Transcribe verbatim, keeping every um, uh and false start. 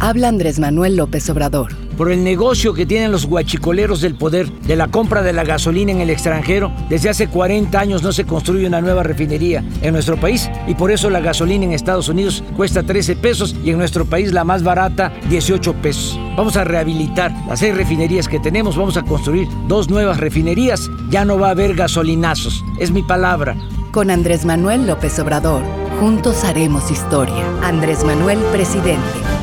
Habla Andrés Manuel López Obrador. Por el negocio que tienen los guachicoleros del poder de la compra de la gasolina en el extranjero, desde hace cuarenta años no se construye una nueva refinería en nuestro país y por eso la gasolina en Estados Unidos cuesta trece pesos y en nuestro país la más barata dieciocho pesos. Vamos a rehabilitar las seis refinerías que tenemos, vamos a construir dos nuevas refinerías, ya no va a haber gasolinazos, es mi palabra. Con Andrés Manuel López Obrador, juntos haremos historia. Andrés Manuel, presidente.